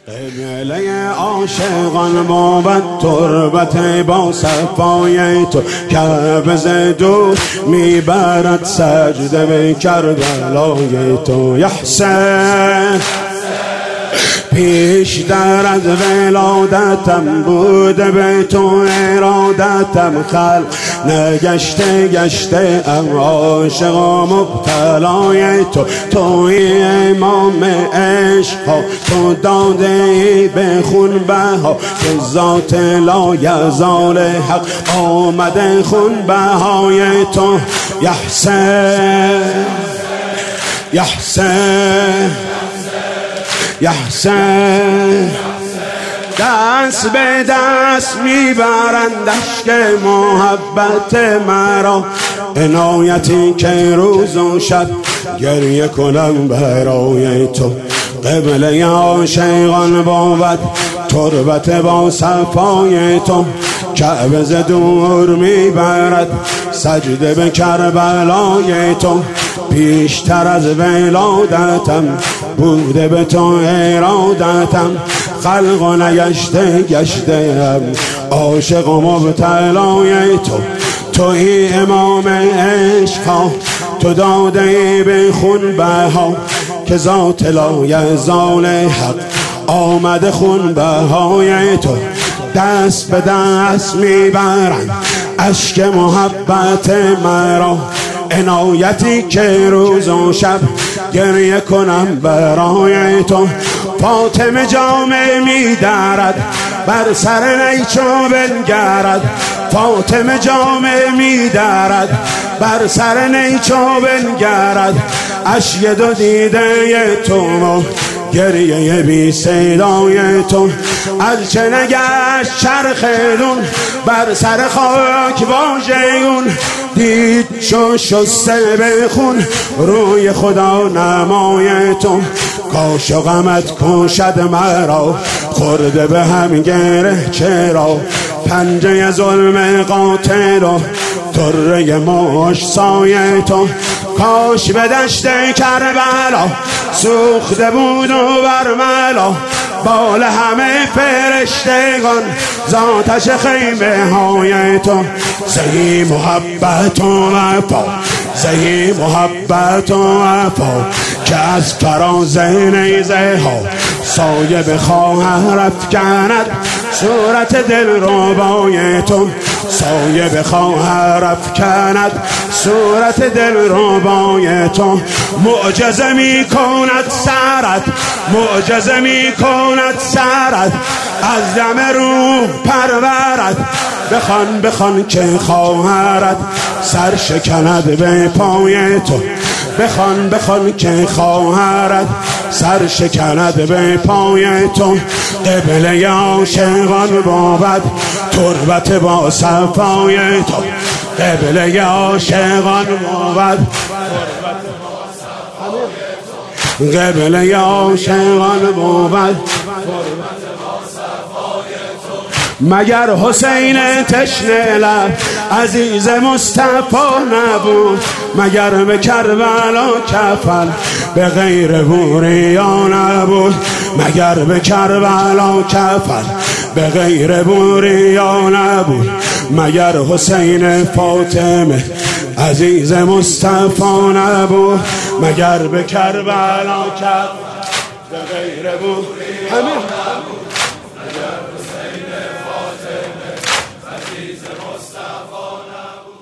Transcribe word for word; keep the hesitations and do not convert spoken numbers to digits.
قبله عاشقان بابت تربت با صفای تو کعبه ز دور میبرد سجده به کربلای تو. یا حسین پیش در از ولادتم بوده به تو ارادتم، خلق نگشته گشته ام عاشق و مبتلای تو. توی امام عشق ها، تو داده ای به خون بها که ذات لایزال حق آمده خون بهای تو. یا حسین یا حسین یا حسین دست به دست میبرند اشک محبت مرا، عنایتی که روز و شب گریه کنم برای تو. قبله عاشقان بابت تربت با صفای تو کعبه ز دور میبرد سجده به کربلای تو. پیشتر از ولادتم بوده به تو ارادتم، خلق و نگشته گشته ام عاشق و مبتلای تو. توی امام عشق ها، تو داده ای به خون بها که ذات لایزال حق آمده خون بهای تو. دست به دست میبرند اشک محبت مرا، عنایتی که روز و شب گریه کنم برای تو. فاطمه جامه میدرد بر سر نیچو بنگرد، فاطمه جامه میدرد بر سر نیچو بنگرد. اشک دو دیده تو گریه بی صدای تو، از چه نگشت چرخ دون بر سر خاک واژگون. دید شو شسته به خون روی خدا نمای تو. کاش و غمت کشد مرا خورده به هم گره چرا، پنجه ظلم قاتل و طره مشت سایه تو. کاش به دشت کربلا سوخته بود و برملا بال همه فرشتگان ذاتش خیمه های تو. زهی محبت و وفا، زهی محبت و وفا که از فراز نیزه ها سایه به خواهر افکند صورت دل ربای تو. سایه به خواهر افکند صورت دل ربای تو. معجزه می کند سرت، معجزه می کند سرت، از دم روح پرورت. بخوان بخوان که خواهرت سر شکند به پای تو. بخوان بخوان که خواهرت سر شکند به پای تو. قبله عاشقان بابت تربت با صفای تو. قبله عاشقان بابت قبله عاشقان بابت مگر حسین تشنه لب عزیز مصطفی نبود، مگر به کربلا کفن به غیر بوریا نبود، مگر به کربلا کفن به غیر بوریا نبود، مگر حسین فاطمه عزیز مصطفی نبود، مگر به کربلا کفن به غیر بوریا نبود. عزیز مصطفی نبود.